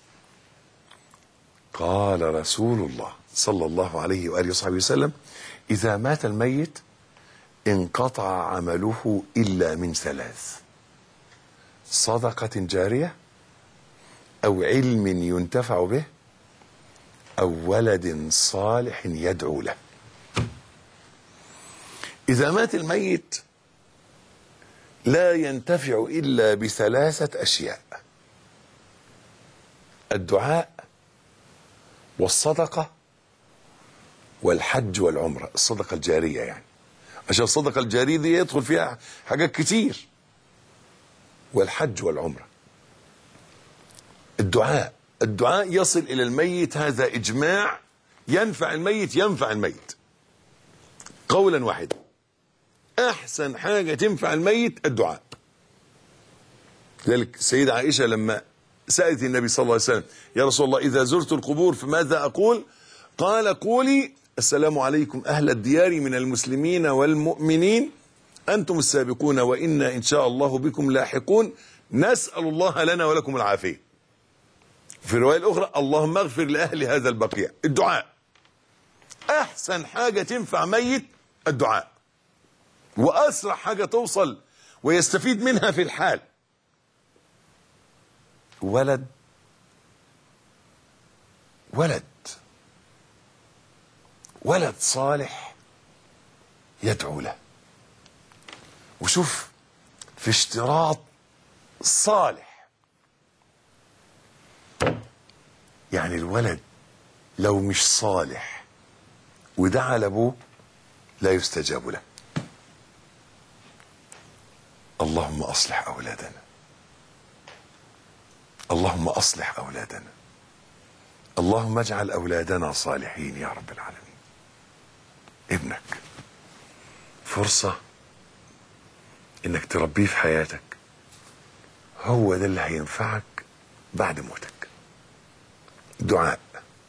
قال رسول الله صلى الله عليه وآله وصحبه وسلم: إذا مات الميت انقطع عمله إلا من ثلاث: صدقة جارية، أو علم ينتفع به، أو ولد صالح يدعو له. إذا مات الميت لا ينتفع إلا بثلاثة أشياء: الدعاء، والصدقة، والحج والعمرة. الصدقة الجارية يعني، عشان الصدقة الجارية دي يدخل فيها حاجات كتير. والحج والعمرة. الدعاء يصل إلى الميت، هذا إجماع، ينفع الميت، ينفع الميت قولا واحدا. أحسن حاجة تنفع الميت الدعاء. لذلك السيدة عائشة لما سألت النبي صلى الله عليه وسلم: يا رسول الله إذا زرت القبور فماذا أقول؟ قال: قولي السلام عليكم أهل الديار من المسلمين والمؤمنين، أنتم السابقون وإنا إن شاء الله بكم لاحقون، نسأل الله لنا ولكم العافية. في الرواية الأخرى: اللهم اغفر لأهل هذا البقيع. الدعاء أحسن حاجة تنفع ميت الدعاء، وأسرع حاجة توصل ويستفيد منها في الحال. ولد صالح يدعو له. وشوف في اشتراط صالح، يعني الولد لو مش صالح ودعا لابوه لا يستجاب له. اللهم أصلح أولادنا، اللهم أصلح أولادنا، اللهم اجعل أولادنا صالحين يا رب العالمين. ابنك فرصة انك تربيه في حياتك، هو ده اللي هينفعك بعد موتك. دعاء،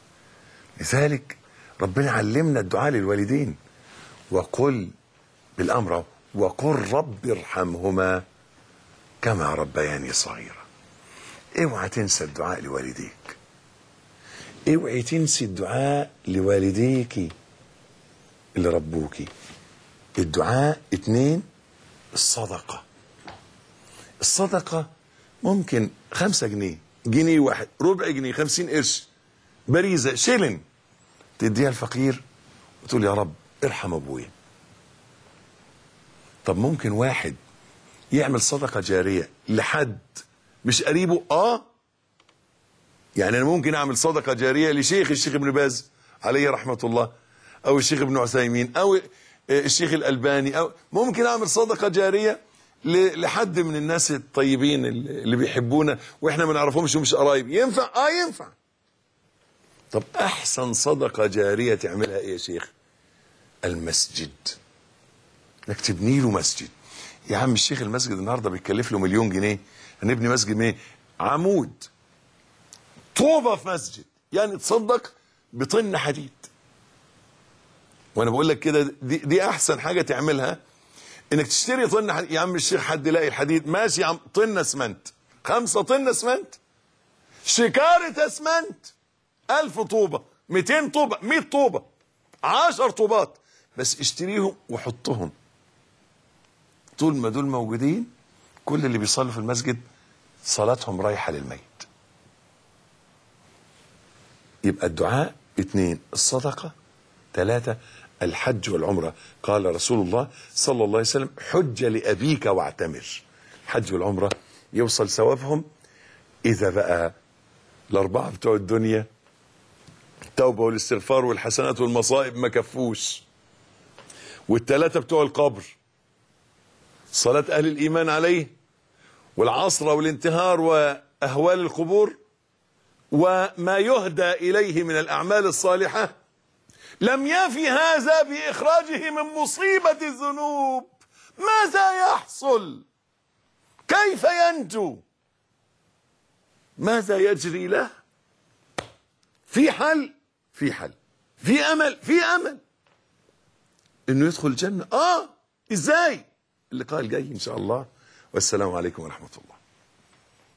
لذلك ربنا علمنا الدعاء للوالدين، وقل بالامر، وقل رب ارحمهما كما ربياني صغيرا. اوعى تنسى الدعاء لوالديك، اوعي تنسي الدعاء لوالديك اللي ربوكي. الدعاء 2، الصدقة. الصدقة ممكن 5 جنيه، جنيه واحد، ربع جنيه، 50 قرش، باريزة، شيلن، تديها الفقير وتقول يا رب ارحم ابويا. طب ممكن واحد يعمل صدقة جارية لحد مش قريبه، يعني انا ممكن اعمل صدقة جارية لشيخ، الشيخ ابن باز عليه رحمة الله، او الشيخ ابن عثيمين، او الشيخ الألباني، او ممكن اعمل صدقة جارية لحد من الناس الطيبين اللي بيحبونا واحنا ما نعرفهمش ومش قرايب. ينفع؟ ينفع. طب احسن صدقة جارية تعملها ايه يا شيخ؟ المسجد، انك تبني له مسجد. يا عم الشيخ المسجد النهارده بيتكلف له 1,000,000 جنيه، هنبني مسجد ايه؟ عمود، طوبة في مسجد، يعني تصدق بطن حديد. وانا بقول لك كده دي احسن حاجة تعملها، انك تشتري طن حديد. يا عم الشيخ حد يلاقي الحديد؟ ماشي يا عم، طن اسمنت، 5 طن اسمنت، شكارة اسمنت، 1000 طوبة، 200 طوبة، 100 طوبة، 10 طوبات، بس اشتريهم وحطهم. طول ما دول موجودين كل اللي بيصلوا في المسجد صلاتهم رايحة للميت. يبقى الدعاء 2، الصدقة 3، الحج والعمرة. قال رسول الله صلى الله عليه وسلم حج لأبيك واعتمر. الحج والعمرة يوصل ثوابهم إذا بقى الأربعة بتوع الدنيا، التوبة والاستغفار والحسنات والمصائب، ما كفوش، والثلاثة بتوع القبر، صلاة أهل الإيمان عليه، والعصر والانتهار وأهوال القبور، وما يهدى إليه من الأعمال الصالحة، لم يفي هذا بإخراجه من مصيبة الذنوب. ماذا يحصل؟ كيف ينجو؟ ماذا يجري له؟ في حل، في حل، في أمل، في أمل إنه يدخل الجنة. إزاي؟ اللقاء الجاي إن شاء الله، والسلام عليكم ورحمة الله.